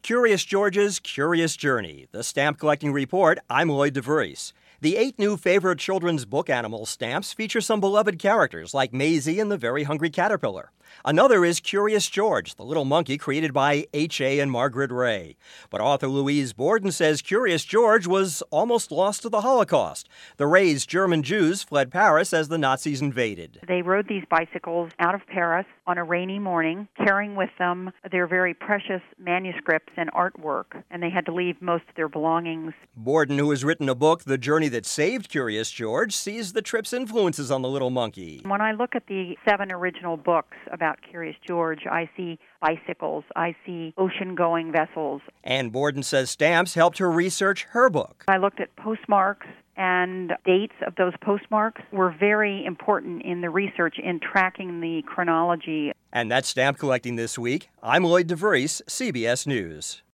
Curious George's Curious Journey, the stamp collecting report. I'm Lloyd DeVries. The 8 new favorite children's book animal stamps feature some beloved characters like Maisie and the Very Hungry Caterpillar. Another is Curious George, the little monkey created by H.A. and Margaret Ray. But author Louise Borden says Curious George was almost lost to the Holocaust. The Rays' German Jews fled Paris as the Nazis invaded. They rode these bicycles out of Paris on a rainy morning, carrying with them their very precious manuscripts and artwork, and they had to leave most of their belongings. Borden, who has written a book, The Journey That Saved Curious George, sees the trip's influences on the little monkey. When I look at the 7 original books about Curious George, I see bicycles, I see ocean-going vessels. And Borden says stamps helped her research her book. I looked at postmarks, and dates of those postmarks were very important in the research in tracking the chronology. And that's stamp collecting this week. I'm Lloyd DeVries, CBS News.